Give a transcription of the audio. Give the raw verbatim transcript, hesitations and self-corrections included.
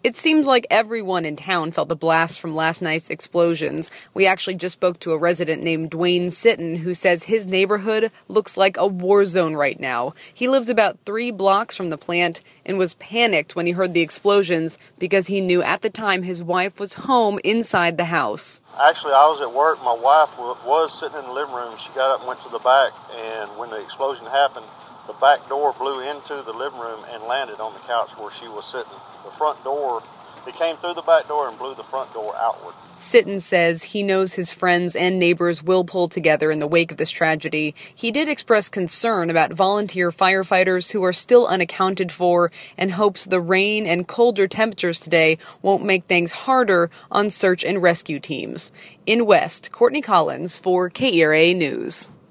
It seems like everyone in town felt the blast from last night's explosions. We actually just spoke to a resident named Dwayne Sitton who says his neighborhood looks like a war zone right now. He lives about three blocks from the plant and was panicked when he heard the explosions because he knew at the time his wife was home inside the house. Actually, I was at work. My wife was sitting in the living room. She got up and went to the back, and when the explosion happened, the back door blew into the living room and landed on the couch where she was sitting. The front door, it came through the back door and blew the front door outward. Sitton says he knows his friends and neighbors will pull together in the wake of this tragedy. He did express concern about volunteer firefighters who are still unaccounted for and hopes the rain and colder temperatures today won't make things harder on search and rescue teams. In West, Courtney Collins for K E R A News.